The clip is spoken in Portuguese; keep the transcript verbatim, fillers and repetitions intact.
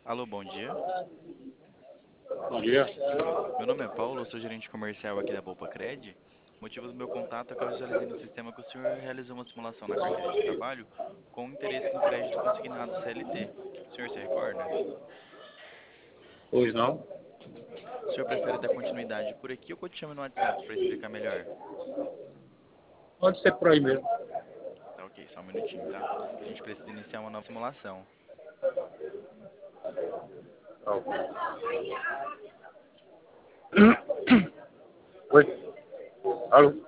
Alô, bom dia. Bom dia. Meu nome é Paulo, eu sou gerente comercial aqui da Poupa Cred. O motivo do meu contato é que eu visualizei no sistema que o senhor realizou uma simulação na carteira de trabalho com interesse no crédito consignado C L T. O senhor se recorda? Pois não? O senhor prefere dar continuidade por aqui ou que eu te chame no WhatsApp para explicar melhor? Pode ser por aí mesmo. Tá ok, só um minutinho, tá? A gente precisa iniciar uma nova simulação. Tá ok. Oi? Alô?